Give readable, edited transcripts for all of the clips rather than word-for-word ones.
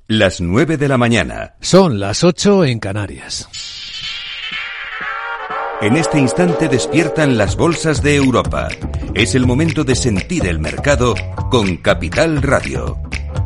Las 9 de la mañana. Son las 8 en Canarias. En este instante despiertan las bolsas de Europa. Es el momento de sentir el mercado con Capital Radio.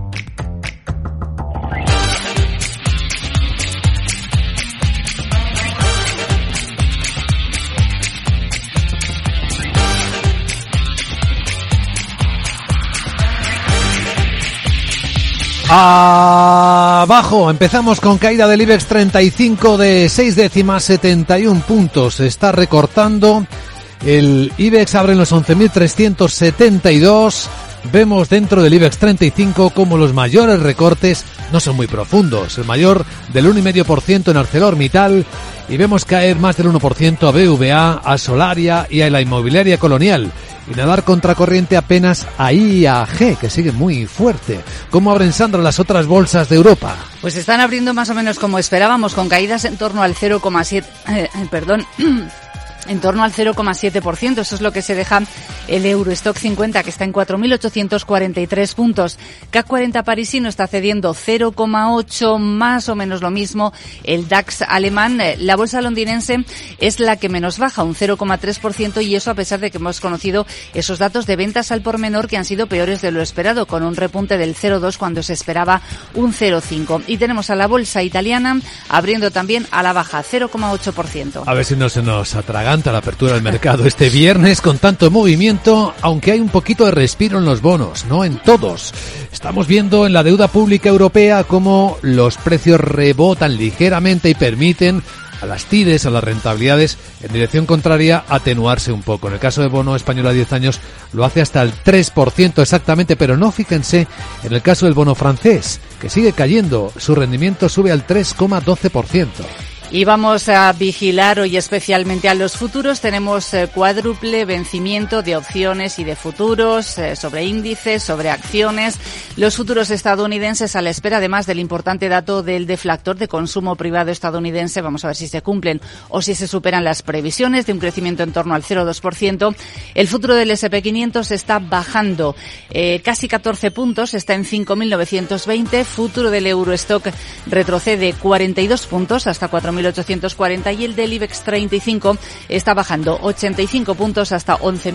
Abajo, empezamos con caída del IBEX 35 de 6 décimas, 71 puntos. Se está recortando. El IBEX abre en los 11.372. Vemos dentro del IBEX 35 como los mayores recortes no son muy profundos. El mayor del 1,5% en ArcelorMittal, y vemos caer más del 1% a BVA, a Solaria y a la inmobiliaria Colonial. Y nadar contracorriente apenas a IAG, que sigue muy fuerte. ¿Cómo abren, Sandra, las otras bolsas de Europa? Pues están abriendo más o menos como esperábamos, con caídas en torno al 0,7%. Eso es lo que se deja el Eurostock 50, que está en 4.843 puntos. CAC 40 parisino está cediendo 0,8, más o menos lo mismo. El DAX alemán, la bolsa londinense, es la que menos baja, un 0,3%, y eso a pesar de que hemos conocido esos datos de ventas al por menor que han sido peores de lo esperado, con un repunte del 0,2 cuando se esperaba un 0,5. Y tenemos a la bolsa italiana abriendo también a la baja, 0,8%. A ver si no se nos atraganta la apertura del mercado este viernes con tanto movimiento, aunque hay un poquito de respiro en los bonos, no en todos. Estamos viendo en la deuda pública europea cómo los precios rebotan ligeramente y permiten a las TIRES, a las rentabilidades, en dirección contraria, atenuarse un poco. En el caso de bono español a 10 años lo hace hasta el 3% exactamente, pero no fíjense en el caso del bono francés, que sigue cayendo. Su rendimiento sube al 3,12%. Y vamos a vigilar hoy especialmente a los futuros. Tenemos cuádruple vencimiento de opciones y de futuros sobre índices, sobre acciones. Los futuros estadounidenses a la espera además del importante dato del deflactor de consumo privado estadounidense. Vamos a ver si se cumplen o si se superan las previsiones de un crecimiento en torno al 0,2%. El futuro del S&P 500 está bajando casi 14 puntos, está en 5.920. Futuro del Eurostock retrocede 42 puntos hasta 4.840, y el del IBEX 35 está bajando 85 puntos hasta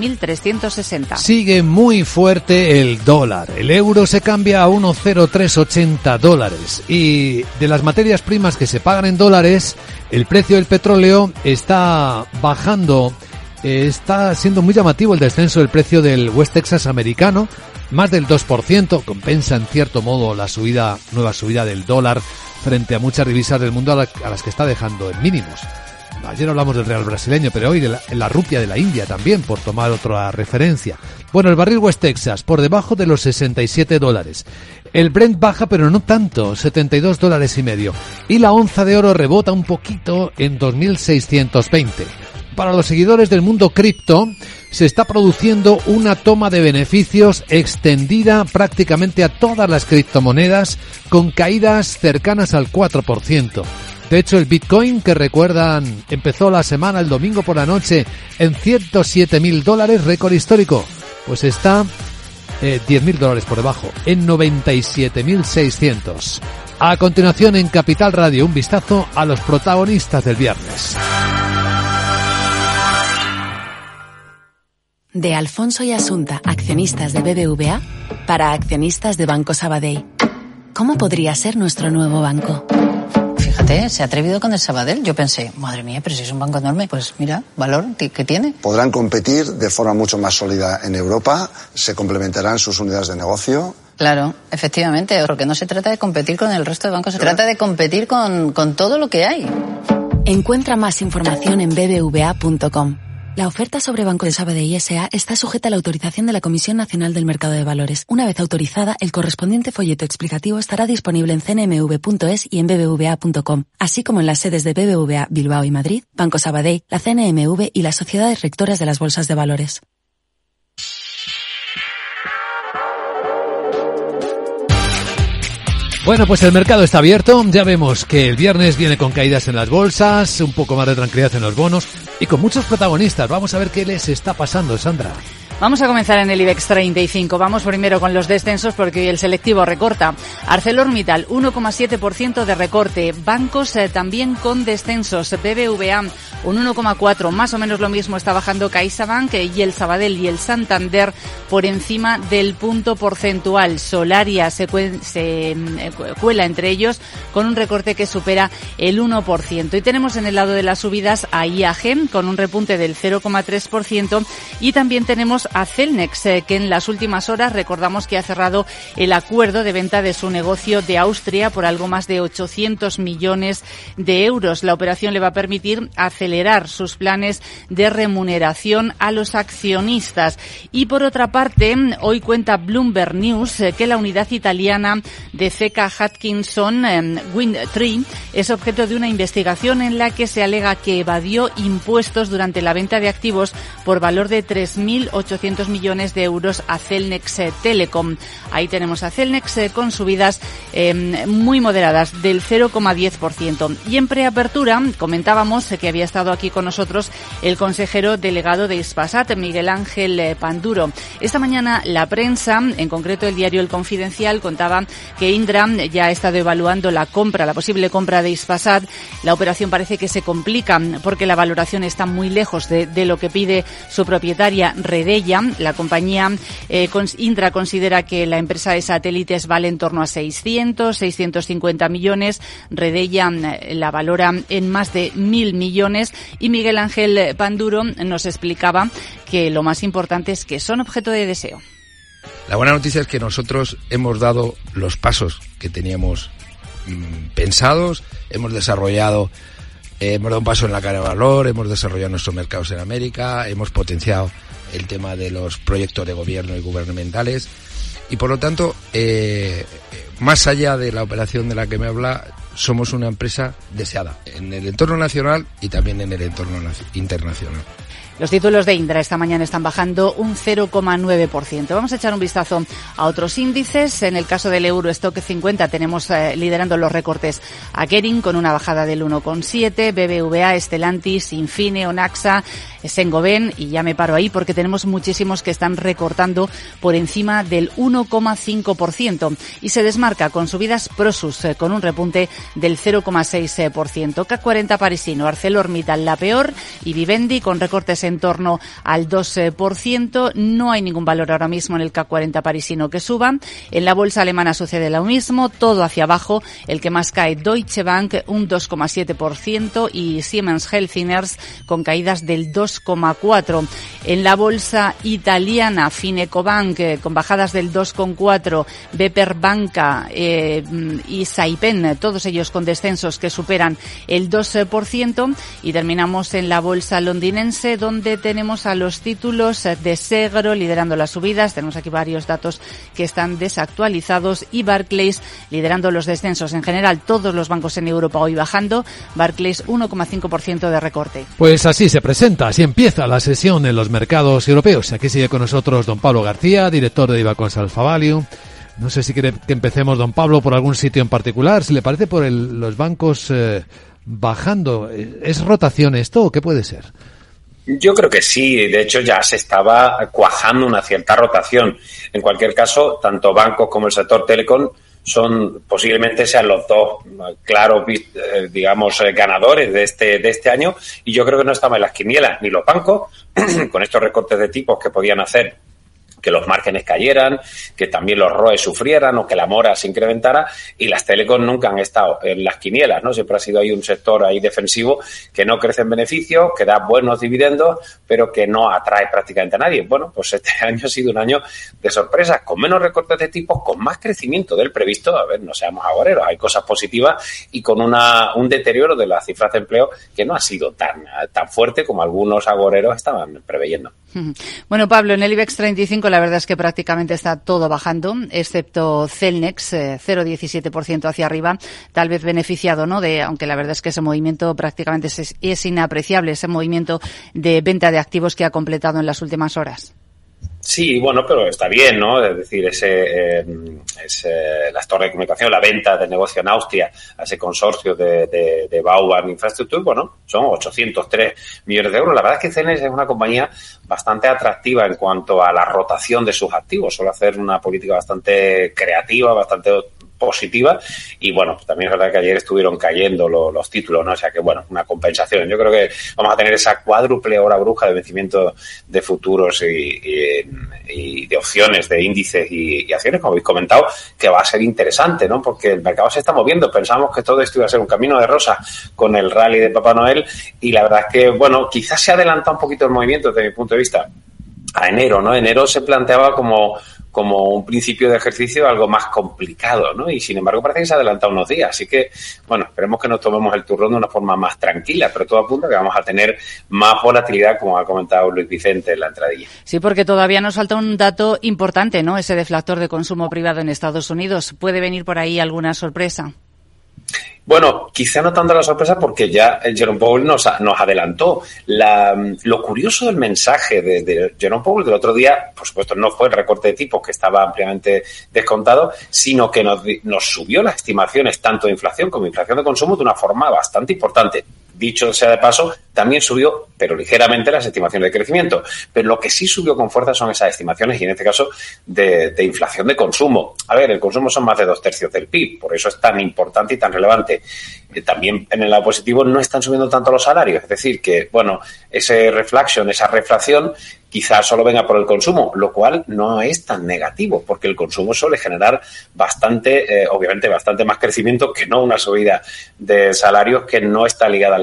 11.360. Sigue muy fuerte el dólar. El euro se cambia a 1,0380 dólares. Y de las materias primas que se pagan en dólares, el precio del petróleo está bajando. Está siendo muy llamativo el descenso del precio del West Texas americano, más del 2%, compensa en cierto modo la nueva subida del dólar frente a muchas divisas del mundo a las que está dejando en mínimos. Ayer hablamos del real brasileño, pero hoy de la rupia de la India también, por tomar otra referencia. Bueno, el barril West Texas por debajo de los 67 dólares. El Brent baja, pero no tanto, 72 dólares y medio. Y la onza de oro rebota un poquito en 2.620. Para los seguidores del mundo cripto, se está produciendo una toma de beneficios extendida prácticamente a todas las criptomonedas, con caídas cercanas al 4%. De hecho, el Bitcoin, que recuerdan, empezó la semana el domingo por la noche en $107.000, récord histórico, pues está $10.000 por debajo, en 97.600. A continuación, en Capital Radio, un vistazo a los protagonistas del viernes. De Alfonso y Asunta, accionistas de BBVA, para accionistas de Banco Sabadell. ¿Cómo podría ser nuestro nuevo banco? Fíjate, se ha atrevido con el Sabadell. Yo pensé, madre mía, pero si es un banco enorme, pues mira, valor que tiene. Podrán competir de forma mucho más sólida en Europa, se complementarán sus unidades de negocio. Claro, efectivamente, porque no se trata de competir con el resto de bancos, se trata de competir con todo lo que hay. Encuentra más información en bbva.com. La oferta sobre Banco de Sabadell S.A. está sujeta a la autorización de la Comisión Nacional del Mercado de Valores. Una vez autorizada, el correspondiente folleto explicativo estará disponible en cnmv.es y en bbva.com, así como en las sedes de BBVA Bilbao y Madrid, Banco Sabadell, la CNMV y las sociedades rectoras de las bolsas de valores. Bueno, pues el mercado está abierto. Ya vemos que el viernes viene con caídas en las bolsas, un poco más de tranquilidad en los bonos y con muchos protagonistas. Vamos a ver qué les está pasando, Sandra. Vamos a comenzar en el IBEX 35. Vamos primero con los descensos porque hoy el selectivo recorta. ArcelorMittal, 1,7% de recorte. Bancos también con descensos. BBVA, un 1,4%. Más o menos lo mismo está bajando CaixaBank y el Sabadell y el Santander por encima del punto porcentual. Solaria se cuela entre ellos con un recorte que supera el 1%. Y tenemos en el lado de las subidas a IAG con un repunte del 0,3% y también tenemos a Celnex, que en las últimas horas recordamos que ha cerrado el acuerdo de venta de su negocio de Austria por algo más de 800 millones de euros. La operación le va a permitir acelerar sus planes de remuneración a los accionistas. Y por otra parte, hoy cuenta Bloomberg News que la unidad italiana de CK Hutchinson Windtree es objeto de una investigación en la que se alega que evadió impuestos durante la venta de activos por valor de 3.800 millones de euros a Celnex Telecom. Ahí tenemos a Celnex con subidas muy moderadas del 0,10%. Y en preapertura comentábamos que había estado aquí con nosotros el consejero delegado de Hispasat, Miguel Ángel Panduro. Esta mañana la prensa, en concreto el diario El Confidencial, contaba que Indra ya ha estado evaluando la posible compra de Hispasat. La operación parece que se complica porque la valoración está muy lejos de lo que pide su propietaria Redella. La compañía Indra considera que la empresa de satélites vale en torno a 650 millones. Redella la valora en más de 1.000 millones. Y Miguel Ángel Panduro nos explicaba que lo más importante es que son objeto de deseo. La buena noticia es que nosotros hemos dado los pasos que teníamos pensados, hemos dado un paso en la cadena de valor, hemos desarrollado nuestros mercados en América, hemos potenciado el tema de los proyectos de gobierno y gubernamentales y por lo tanto, más allá de la operación de la que me habla, somos una empresa deseada en el entorno nacional y también en el entorno internacional. Los títulos de Indra esta mañana están bajando un 0,9%. Vamos a echar un vistazo a otros índices. En el caso del Eurostock 50 tenemos liderando los recortes a Kering con una bajada del 1,7%, BBVA, Stellantis, Infine, Onaxa, Saint-Gobain, y ya me paro ahí porque tenemos muchísimos que están recortando por encima del 1,5%. Y se desmarca con subidas Prosus con un repunte del 0,6%. CAC 40 parisino, ArcelorMittal la peor y Vivendi con recortes en torno al 2%. No hay ningún valor ahora mismo en el CAC 40 parisino que suba. En la bolsa alemana sucede lo mismo, todo hacia abajo. El que más cae, Deutsche Bank, un 2,7% y Siemens Healthineers con caídas del 2,4%. En la bolsa italiana, Finecobank con bajadas del 2,4%, Beper Banca y Saipem, todos ellos con descensos que superan el 2%. Y terminamos en la bolsa londinense, donde tenemos a los títulos de Segro liderando las subidas. Tenemos aquí varios datos que están desactualizados y Barclays liderando los descensos. En general, todos los bancos en Europa hoy bajando. Barclays 1,5% de recorte. Pues así se presenta, así empieza la sesión en los mercados europeos. Aquí sigue con nosotros don Pablo García, director de Ibacons Alpha Value. No sé si quiere que empecemos, don Pablo, por algún sitio en particular. Si le parece, por los bancos bajando. ¿Es rotación esto o qué puede ser? Yo creo que sí, de hecho ya se estaba cuajando una cierta rotación. En cualquier caso, tanto bancos como el sector telecom posiblemente sean los dos claros, digamos, ganadores de este año, y yo creo que no estaban en las quinielas ni los bancos con estos recortes de tipos que podían hacer que los márgenes cayeran, que también los ROE sufrieran o que la mora se incrementara, y las telecom nunca han estado en las quinielas, ¿no? Siempre ha sido ahí un sector ahí defensivo que no crece en beneficios, que da buenos dividendos, pero que no atrae prácticamente a nadie. Bueno, pues este año ha sido un año de sorpresas, con menos recortes de tipos, con más crecimiento del previsto. A ver, no seamos agoreros, hay cosas positivas, y con un deterioro de las cifras de empleo que no ha sido tan fuerte como algunos agoreros estaban preveyendo. Bueno, Pablo, en el IBEX 35 la verdad es que prácticamente está todo bajando, excepto Celnex, 0,17% hacia arriba, tal vez beneficiado, ¿no? Aunque la verdad es que ese movimiento prácticamente es inapreciable, ese movimiento de venta de activos que ha completado en las últimas horas. Sí, bueno, pero está bien, ¿no? Es decir, las torres de comunicación, la venta del negocio en Austria a ese consorcio de Bauban Infrastructure, bueno, son 803 millones de euros. La verdad es que Cenex es una compañía bastante atractiva en cuanto a la rotación de sus activos. Suele hacer una política bastante creativa, bastante positiva, y bueno, pues también es verdad que ayer estuvieron cayendo los títulos, ¿no? O sea que bueno, una compensación. Yo creo que vamos a tener esa cuádruple hora bruja de vencimiento de futuros y de opciones, de índices y acciones, como habéis comentado, que va a ser interesante, ¿no? Porque el mercado se está moviendo. Pensamos que todo esto iba a ser un camino de rosa con el rally de Papá Noel, y la verdad es que, bueno, quizás se ha adelantado un poquito el movimiento desde mi punto de vista a enero, ¿no? Enero se planteaba como un principio de ejercicio algo más complicado, ¿no? Y sin embargo parece que se ha adelantado unos días. Así que, bueno, esperemos que nos tomemos el turrón de una forma más tranquila, pero todo apunta a que vamos a tener más volatilidad, como ha comentado Luis Vicente en la entradilla. Sí, porque todavía nos falta un dato importante, ¿no? Ese deflactor de consumo privado en Estados Unidos. ¿Puede venir por ahí alguna sorpresa? Bueno, quizá no tanto la sorpresa porque ya Jerome Powell nos adelantó. Lo curioso del mensaje de Jerome Powell del otro día, por supuesto, no fue el recorte de tipos, que estaba ampliamente descontado, sino que nos subió las estimaciones tanto de inflación como de inflación de consumo de una forma bastante importante. Dicho sea de paso, también subió, pero ligeramente, las estimaciones de crecimiento. Pero lo que sí subió con fuerza son esas estimaciones, y en este caso de inflación de consumo. A ver, el consumo son más de 2/3 del PIB, por eso es tan importante y tan relevante. También en el lado positivo no están subiendo tanto los salarios. Es decir, que, bueno, ese reflection, esa reflación, quizás solo venga por el consumo, lo cual no es tan negativo, porque el consumo suele generar obviamente bastante más crecimiento que no una subida de salarios que no está ligada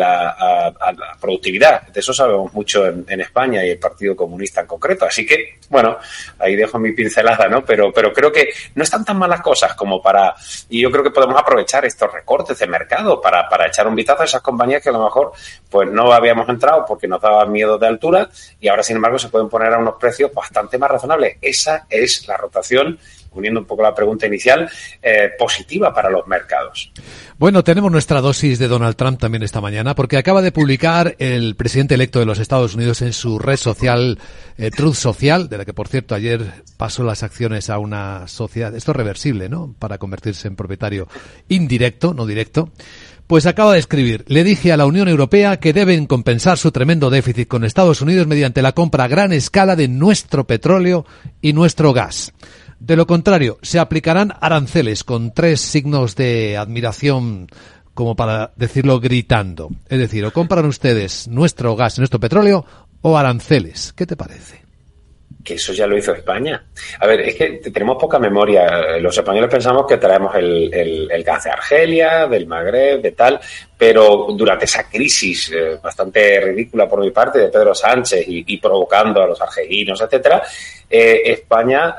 a la productividad. De eso sabemos mucho en España y el Partido Comunista en concreto. Así que, bueno, ahí dejo mi pincelada, ¿no? Pero creo que no están tan malas cosas como para... Y yo creo que podemos aprovechar estos recortes de mercado para echar un vistazo a esas compañías que a lo mejor pues no habíamos entrado porque nos daban miedo de altura, y ahora, sin embargo, se pueden poner a unos precios bastante más razonables. Esa es la rotación, uniendo un poco la pregunta inicial, positiva para los mercados. Bueno, tenemos nuestra dosis de Donald Trump también esta mañana, porque acaba de publicar el presidente electo de los Estados Unidos en su red social, Truth Social, de la que, por cierto, ayer pasó las acciones a una sociedad, esto es reversible, ¿no?, para convertirse en propietario indirecto, no directo. Pues acaba de escribir: le dije a la Unión Europea que deben compensar su tremendo déficit con Estados Unidos mediante la compra a gran escala de nuestro petróleo y nuestro gas. De lo contrario, se aplicarán aranceles, con 3 signos de admiración, como para decirlo gritando. Es decir, o compran ustedes nuestro gas y nuestro petróleo, o aranceles. ¿Qué te parece? Que eso ya lo hizo España. A ver, es que tenemos poca memoria. Los españoles pensamos que traemos el gas de Argelia, del Magreb, de tal, pero durante esa crisis bastante ridícula por mi parte de Pedro Sánchez y provocando a los argelinos, etcétera, España,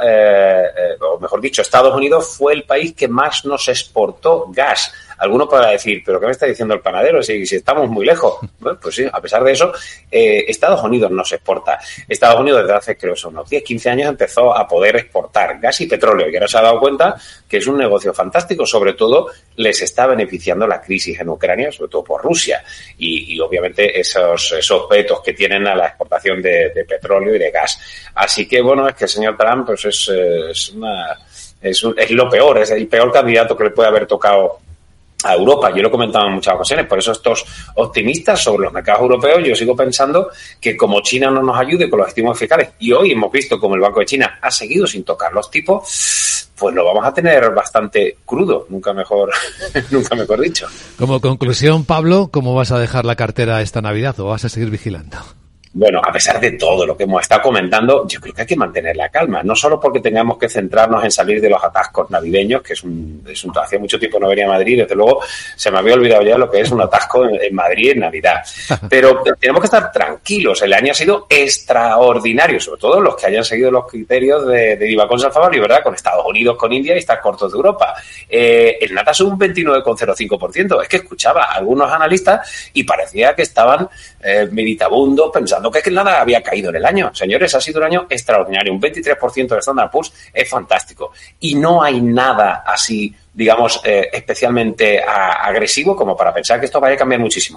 o mejor dicho, Estados Unidos fue el país que más nos exportó gas. Alguno podrá decir, ¿pero qué me está diciendo el panadero? Si estamos muy lejos. Bueno, pues sí, a pesar de eso, Estados Unidos nos exporta. Estados Unidos desde hace, creo, son unos 10, 15 años empezó a poder exportar gas y petróleo, y ahora se ha dado cuenta que es un negocio fantástico. Sobre todo les está beneficiando la crisis en Ucrania, sobre todo por Rusia, y obviamente esos vetos que tienen a la exportación de petróleo y de gas. Así que, bueno, es que el señor Trump pues es lo peor, es el peor candidato que le puede haber tocado a Europa. Yo lo he comentado en muchas ocasiones, por eso estos optimistas sobre los mercados europeos, yo sigo pensando que como China no nos ayude con los estímulos fiscales, y hoy hemos visto como el Banco de China ha seguido sin tocar los tipos, pues lo vamos a tener bastante crudo, nunca mejor dicho. Como conclusión, Pablo, ¿cómo vas a dejar la cartera esta Navidad, o vas a seguir vigilando? Bueno, a pesar de todo lo que hemos estado comentando, yo creo que hay que mantener la calma. No solo porque tengamos que centrarnos en salir de los atascos navideños, que hace mucho tiempo no venía a Madrid, desde luego se me había olvidado ya lo que es un atasco en Madrid en Navidad. Pero tenemos que estar tranquilos. El año ha sido extraordinario, sobre todo los que hayan seguido los criterios de Divacons Alfavali, ¿verdad? Con Estados Unidos, con India y estar cortos de Europa. El Nasdaq sube un 29,05%. Es que escuchaba a algunos analistas y parecía que estaban meditabundos, pensando que nada había caído en el año. Señores, ha sido un año extraordinario. Un 23% de Standard & Poor's es fantástico. Y no hay nada así, digamos, especialmente agresivo como para pensar que esto vaya a cambiar muchísimo.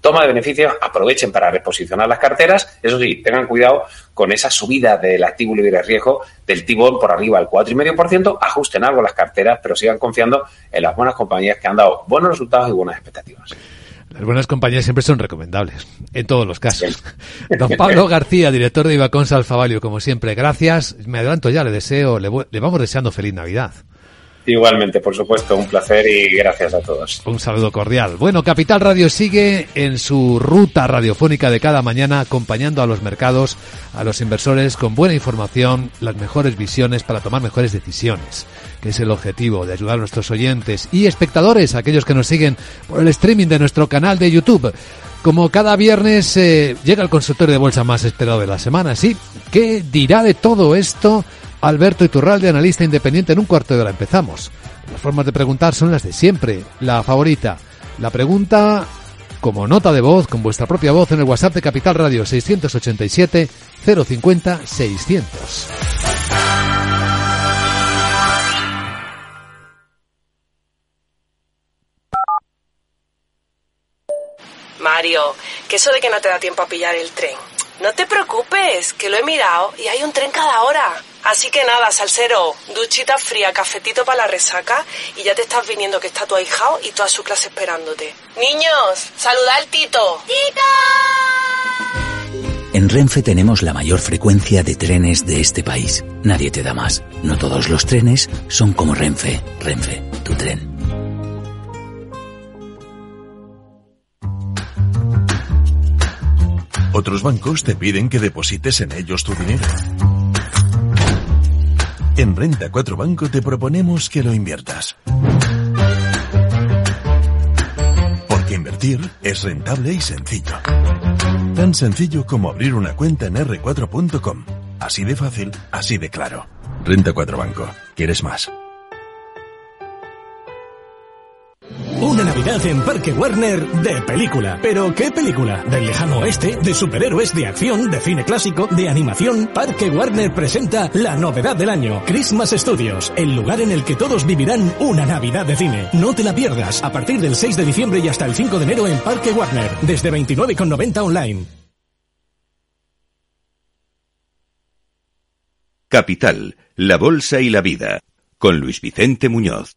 toma de beneficios, aprovechen para reposicionar las carteras. Eso sí, tengan cuidado con esa subida del activo libre riesgo del T-Bond por arriba al 4,5%, ajusten algo las carteras, pero sigan confiando en las buenas compañías que han dado buenos resultados y buenas expectativas. Las buenas compañías siempre son recomendables, en todos los casos. Don Pablo García, director de Ibacons Alfa Value, como siempre, gracias. Me adelanto ya, le vamos deseando feliz Navidad. Igualmente, por supuesto, un placer y gracias a todos. Un saludo cordial. Bueno, Capital Radio sigue en su ruta radiofónica de cada mañana, acompañando a los mercados, a los inversores, con buena información, las mejores visiones para tomar mejores decisiones, que es el objetivo de ayudar a nuestros oyentes y espectadores, aquellos que nos siguen por el streaming de nuestro canal de YouTube. Como cada viernes llega el consultorio de bolsa más esperado de la semana, ¿sí? ¿Qué dirá de todo esto Alberto Iturralde, analista independiente? En un cuarto de hora empezamos. Las formas de preguntar son las de siempre. La favorita, la pregunta como nota de voz, con vuestra propia voz, en el WhatsApp de Capital Radio, 687 050 600. Mario, que eso de que no te da tiempo a pillar el tren. No te preocupes, que lo he mirado y hay un tren cada hora. Así que nada, salsero, duchita fría, cafetito para la resaca y ya te estás viniendo, que está tu ahijao y toda su clase esperándote. Niños, saluda al Tito. ¡Tito! En Renfe tenemos la mayor frecuencia de trenes de este país. Nadie te da más. No todos los trenes son como Renfe. Renfe, tu tren. Otros bancos te piden que deposites en ellos tu dinero. En Renta 4 Banco te proponemos que lo inviertas. Porque invertir es rentable y sencillo. Tan sencillo como abrir una cuenta en r4.com. Así de fácil, así de claro. Renta 4 Banco. ¿Quieres más? Una Navidad en Parque Warner de película. ¿Pero qué película? ¿Del lejano oeste? ¿De superhéroes? ¿De acción? ¿De cine clásico? ¿De animación? Parque Warner presenta la novedad del año, Christmas Studios, el lugar en el que todos vivirán una Navidad de cine. No te la pierdas, a partir del 6 de diciembre y hasta el 5 de enero en Parque Warner, desde 29,90 online. Capital, la bolsa y la vida, con Luis Vicente Muñoz.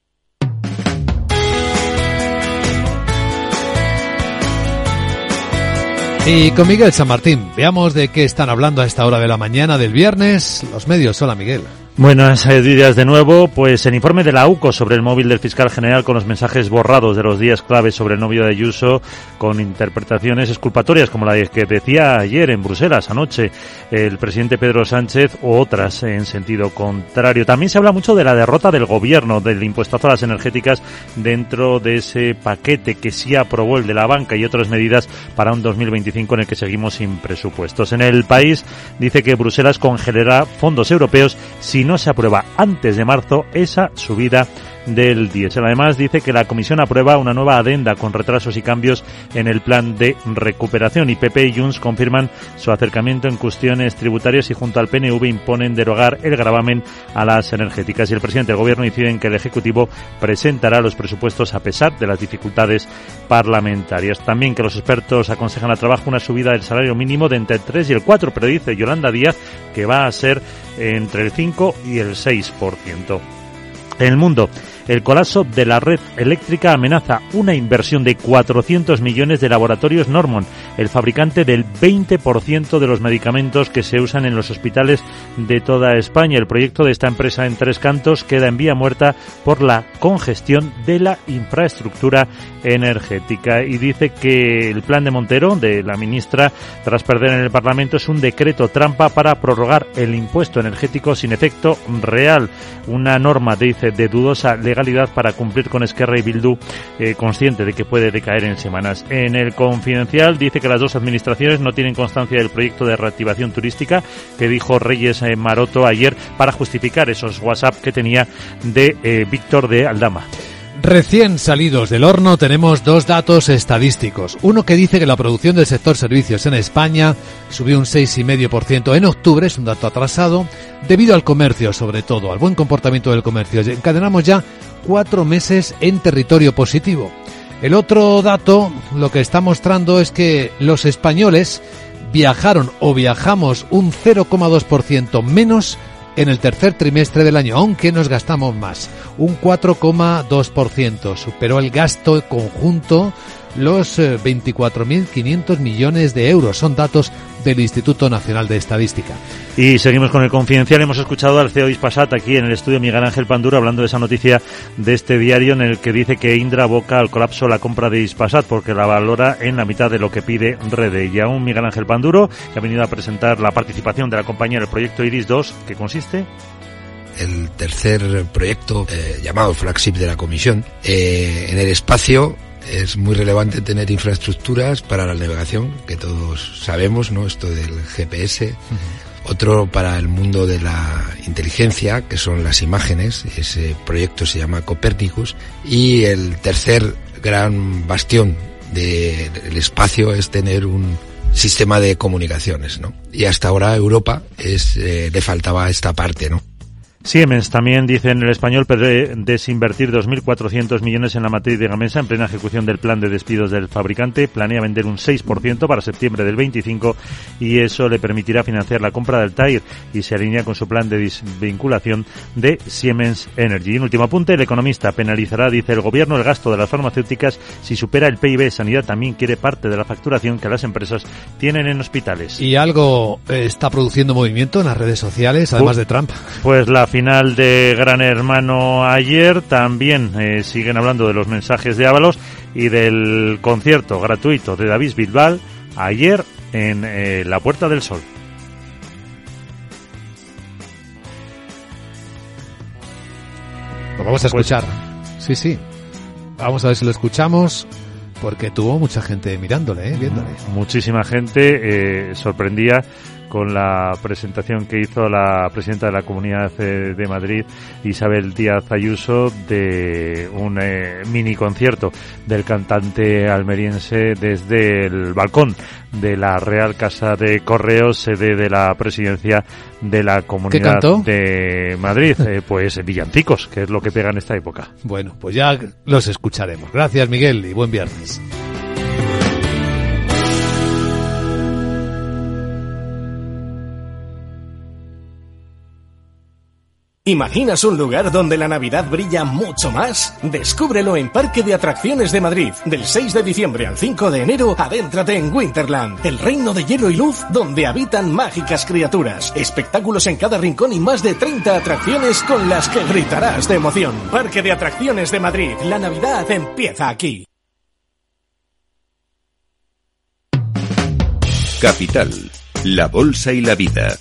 Y con Miguel San Martín, veamos de qué están hablando a esta hora de la mañana del viernes los medios. Hola, Miguel. Buenas días de nuevo. Pues el informe de la AUCO sobre el móvil del fiscal general con los mensajes borrados de los días claves sobre el novio de Ayuso, con interpretaciones exculpatorias como la que decía ayer en Bruselas anoche el presidente Pedro Sánchez, o otras en sentido contrario. También se habla mucho de la derrota del gobierno, del impuestazo a las energéticas dentro de ese paquete que sí aprobó el de la banca y otras medidas para un 2025 en el que seguimos sin presupuestos. En El País dice que Bruselas congelará fondos europeos si no se aprueba antes de marzo esa subida del diésel. Además dice que la Comisión aprueba una nueva adenda con retrasos y cambios en el plan de recuperación, y PP y Junts confirman su acercamiento en cuestiones tributarias y junto al PNV imponen derogar el gravamen a las energéticas, y el presidente del gobierno incide en que el Ejecutivo presentará los presupuestos a pesar de las dificultades parlamentarias. También que los expertos aconsejan al trabajo una subida del salario mínimo de entre el 3 y el 4, pero dice Yolanda Díaz que va a ser entre el 5 y el 6%. En El Mundo, el colapso de la red eléctrica amenaza una inversión de 400 millones de Laboratorios Normon, el fabricante del 20% de los medicamentos que se usan en los hospitales de toda España. El proyecto de esta empresa en Tres Cantos queda en vía muerta por la congestión de la infraestructura energética. Y dice que el plan de Montero, de la ministra, tras perder en el Parlamento, es un decreto trampa para prorrogar el impuesto energético sin efecto real. Una norma, dice, de dudosa legalidad para cumplir con Esquerra y Bildu, consciente de que puede decaer en semanas. En El Confidencial dice que las dos administraciones no tienen constancia del proyecto de reactivación turística que dijo Reyes Maroto ayer para justificar esos WhatsApp que tenía de Víctor de Aldama. Recién salidos del horno tenemos dos datos estadísticos. Uno que dice que la producción del sector servicios en España subió un 6,5% en octubre, es un dato atrasado, debido al comercio, sobre todo, al buen comportamiento del comercio. Encadenamos ya 4 meses en territorio positivo. El otro dato, lo que está mostrando es que los españoles viajaron o viajamos un 0,2% menos en el tercer trimestre del año, aunque nos gastamos más, un 4,2%. Superó el gasto conjunto los 24.500 millones de euros. Son datos del Instituto Nacional de Estadística. Y seguimos con el Confidencial. Hemos escuchado al CEO de Hispasat aquí en el estudio, Miguel Ángel Panduro, hablando de esa noticia de este diario en el que dice que Indra aboca al colapso la compra de Hispasat porque la valora en la mitad de lo que pide Rede. Y aún Miguel Ángel Panduro, que ha venido a presentar la participación de la compañía en el proyecto Iris 2, que consiste... El tercer proyecto llamado flagship de la Comisión en el espacio. Es muy relevante tener infraestructuras para la navegación, que todos sabemos, ¿no? Esto del GPS. Otro para el mundo de la inteligencia, que son las imágenes. Ese proyecto se llama Copernicus. Y el tercer gran bastión del espacio es tener un sistema de comunicaciones, ¿no? Y hasta ahora a Europa le faltaba esta parte, ¿no? Siemens también dice en El Español prevé desinvertir 2.400 millones en la matriz de Gamesa en plena ejecución del plan de despidos del fabricante. Planea vender un 6% para septiembre del 25 y eso le permitirá financiar la compra del TAIR y se alinea con su plan de desvinculación de Siemens Energy. Y un último apunte, El Economista penalizará, dice el gobierno, el gasto de las farmacéuticas si supera el PIB. Sanidad también quiere parte de la facturación que las empresas tienen en hospitales. Y algo está produciendo movimiento en las redes sociales, además de Trump. Pues la final de Gran Hermano ayer, también siguen hablando de los mensajes de Ábalos y del concierto gratuito de David Bisbal ayer en la Puerta del Sol. Lo vamos a escuchar. Sí. Vamos a ver si lo escuchamos, porque tuvo mucha gente mirándole, viéndole. Muchísima gente sorprendía con la presentación que hizo la presidenta de la Comunidad de Madrid, Isabel Díaz Ayuso, de un mini concierto del cantante almeriense desde el balcón de la Real Casa de Correos, sede de la presidencia de la Comunidad de Madrid. Pues villancicos, que es lo que pega en esta época. Bueno, pues ya los escucharemos. Gracias, Miguel, y buen viernes. ¿Imaginas un lugar donde la Navidad brilla mucho más? Descúbrelo en Parque de Atracciones de Madrid. Del 6 de diciembre al 5 de enero, adéntrate en Winterland, el reino de hielo y luz donde habitan mágicas criaturas. Espectáculos en cada rincón y más de 30 atracciones con las que gritarás de emoción. Parque de Atracciones de Madrid. La Navidad empieza aquí. Capital, la bolsa y la vida.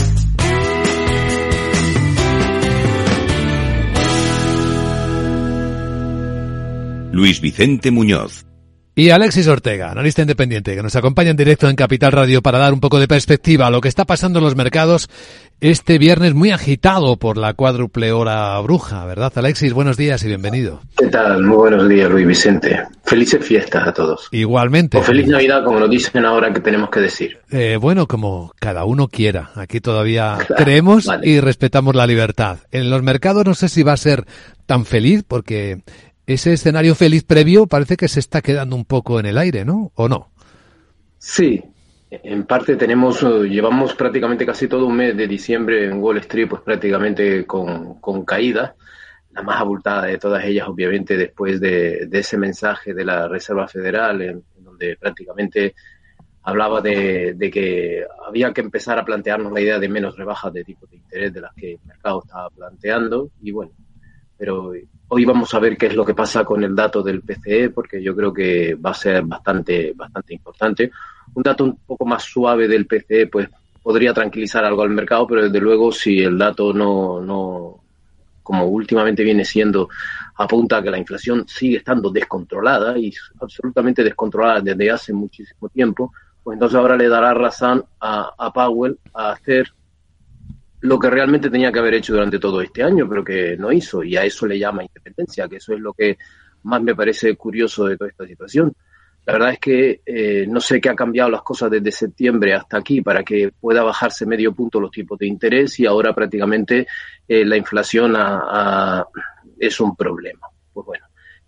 Luis Vicente Muñoz. Y Alexis Ortega, analista independiente, que nos acompaña en directo en Capital Radio para dar un poco de perspectiva a lo que está pasando en los mercados este viernes muy agitado por la cuádruple hora bruja, ¿verdad, Alexis? Buenos días y bienvenido. ¿Qué tal? Muy buenos días, Luis Vicente. Felices fiestas a todos. Igualmente. O feliz Navidad, como nos dicen ahora que tenemos que decir. Bueno, como cada uno quiera. Aquí todavía creemos y respetamos la libertad. En los mercados no sé si va a ser tan feliz porque ese escenario feliz previo parece que se está quedando un poco en el aire, ¿no? ¿O no? Sí, en parte llevamos prácticamente casi todo un mes de diciembre en Wall Street, pues prácticamente con caída, la más abultada de todas ellas, obviamente, después de ese mensaje de la Reserva Federal, en donde prácticamente hablaba de que había que empezar a plantearnos la idea de menos rebajas de tipos de interés de las que el mercado estaba planteando, y bueno, pero hoy vamos a ver qué es lo que pasa con el dato del PCE, porque yo creo que va a ser bastante importante. Un dato un poco más suave del PCE pues podría tranquilizar algo al mercado, pero desde luego si el dato no como últimamente viene siendo, apunta a que la inflación sigue estando descontrolada y absolutamente descontrolada desde hace muchísimo tiempo, pues entonces ahora le dará razón a Powell a hacer lo que realmente tenía que haber hecho durante todo este año, pero que no hizo, y a eso le llama independencia, que eso es lo que más me parece curioso de toda esta situación. La verdad es que no sé qué ha cambiado las cosas desde septiembre hasta aquí para que pueda bajarse medio punto los tipos de interés y ahora prácticamente la inflación es un problema. Pues bueno,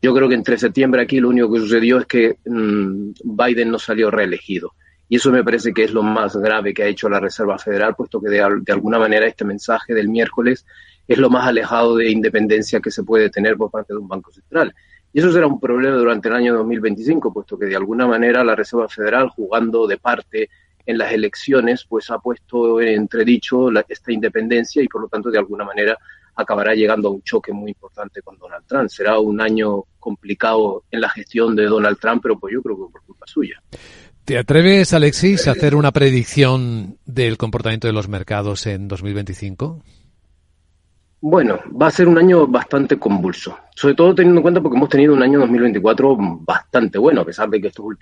Yo creo que entre septiembre aquí lo único que sucedió es que Biden no salió reelegido. Y eso me parece que es lo más grave que ha hecho la Reserva Federal, puesto que de alguna manera este mensaje del miércoles es lo más alejado de independencia que se puede tener por parte de un banco central. Y eso será un problema durante el año 2025, puesto que de alguna manera la Reserva Federal, jugando de parte en las elecciones, pues ha puesto en entredicho esta independencia y por lo tanto de alguna manera acabará llegando a un choque muy importante con Donald Trump. Será un año complicado en la gestión de Donald Trump, pero pues yo creo que por culpa suya. ¿Te atreves, Alexis, a hacer una predicción del comportamiento de los mercados en 2025? Bueno, va a ser un año bastante convulso, sobre todo teniendo en cuenta porque hemos tenido un año 2024 bastante bueno, a pesar de que estas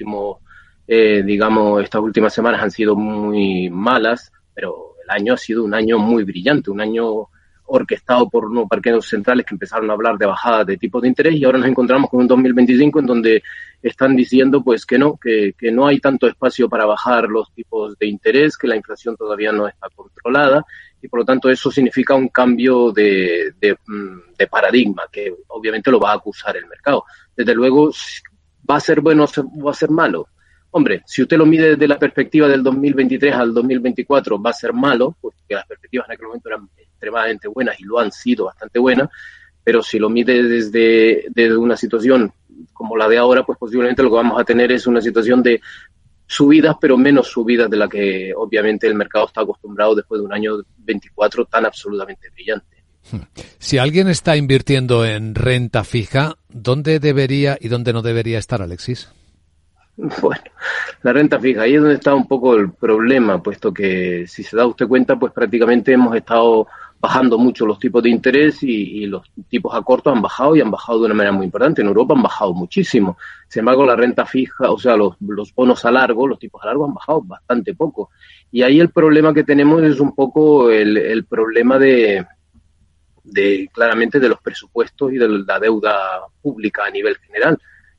últimas semanas han sido muy malas, pero el año ha sido un año muy brillante, un año orquestado por unos banqueros centrales que empezaron a hablar de bajadas de tipos de interés y ahora nos encontramos con un 2025 en donde están diciendo pues que no hay tanto espacio para bajar los tipos de interés, que la inflación todavía no está controlada y por lo tanto eso significa un cambio de paradigma que obviamente lo va a acusar el mercado. Desde luego, ¿va a ser bueno o va a ser malo? Hombre, si usted lo mide desde la perspectiva del 2023 al 2024 va a ser malo, porque las perspectivas en aquel momento eran extremadamente buenas y lo han sido bastante buenas, pero si lo mide desde una situación como la de ahora, pues posiblemente lo que vamos a tener es una situación de subidas, pero menos subidas de la que obviamente el mercado está acostumbrado después de un año 24 tan absolutamente brillante. Si alguien está invirtiendo en renta fija, ¿dónde debería y dónde no debería estar, Alexis? Bueno, la renta fija, ahí es donde está un poco el problema, puesto que si se da usted cuenta, pues prácticamente hemos estado bajando mucho los tipos de interés y los tipos a corto han bajado y han bajado de una manera muy importante. En Europa han bajado muchísimo. Sin embargo, la renta fija, o sea, los bonos a largo, los tipos a largo han bajado bastante poco. Y ahí el problema que tenemos es un poco el problema de claramente de los presupuestos y de la deuda pública a nivel general.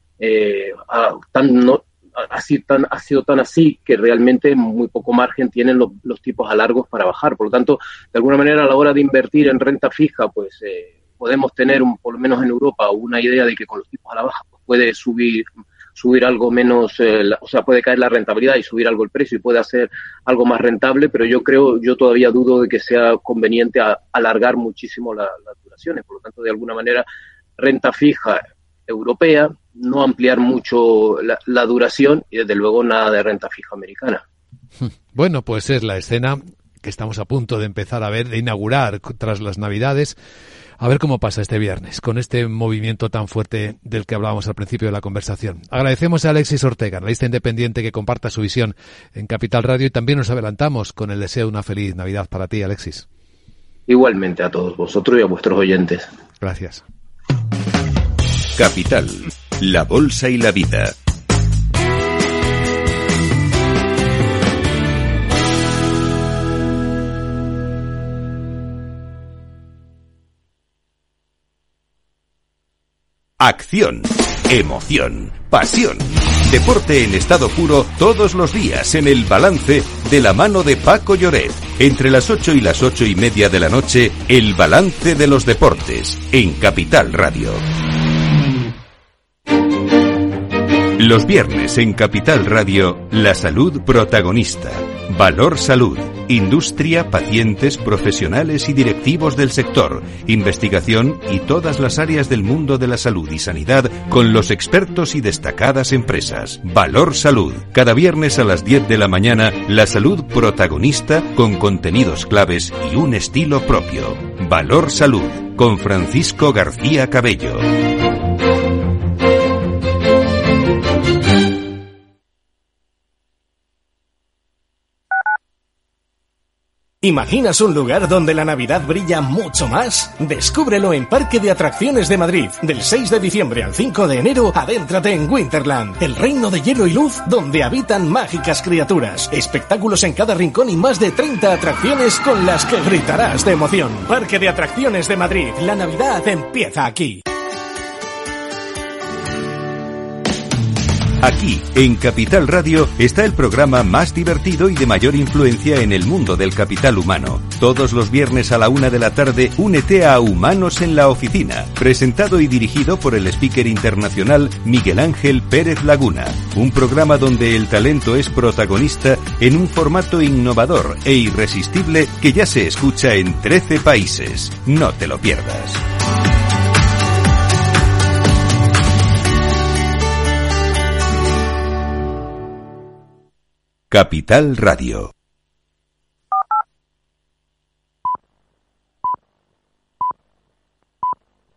Ha sido tan así que realmente muy poco margen tienen los tipos a largos para bajar. Por lo tanto, de alguna manera a la hora de invertir en renta fija, pues podemos tener por lo menos en Europa una idea de que con los tipos a la baja pues, puede subir algo menos, o sea, puede caer la rentabilidad y subir algo el precio y puede hacer algo más rentable, pero yo todavía dudo de que sea conveniente alargar muchísimo las duraciones. Por lo tanto, de alguna manera, renta fija europea, no ampliar mucho la duración y desde luego nada de renta fija americana. Bueno, pues es la escena que estamos a punto de empezar a ver, de inaugurar tras las Navidades. A ver cómo pasa este viernes con este movimiento tan fuerte del que hablábamos al principio de la conversación. Agradecemos a Alexis Ortega, analista independiente, que comparta su visión en Capital Radio y también nos adelantamos con el deseo de una feliz Navidad para ti, Alexis. Igualmente a todos vosotros y a vuestros oyentes. Gracias. Capital, la bolsa y la vida. Acción, emoción, pasión. Deporte en estado puro todos los días en El Balance de la mano de Paco Lloret. Entre las 8 y las 8:30 de la noche, El Balance de los Deportes en Capital Radio. Los viernes en Capital Radio, la salud protagonista. Valor Salud. Industria, pacientes, profesionales y directivos del sector. Investigación y todas las áreas del mundo de la salud y sanidad con los expertos y destacadas empresas. Valor Salud. Cada viernes a las 10 de la mañana, la salud protagonista con contenidos claves y un estilo propio. Valor Salud. Con Francisco García Cabello. ¿Imaginas un lugar donde la Navidad brilla mucho más? Descúbrelo en Parque de Atracciones de Madrid. Del 6 de diciembre al 5 de enero, adéntrate en Winterland, el reino de hielo y luz donde habitan mágicas criaturas. Espectáculos en cada rincón y más de 30 atracciones con las que gritarás de emoción. Parque de Atracciones de Madrid. La Navidad empieza aquí. Aquí, en Capital Radio, está el programa más divertido y de mayor influencia en el mundo del capital humano. Todos los viernes a la 1:00 p.m, únete a Humanos en la Oficina, presentado y dirigido por el speaker internacional Miguel Ángel Pérez Laguna. Un programa donde el talento es protagonista en un formato innovador e irresistible que ya se escucha en 13 países. No te lo pierdas. Capital Radio.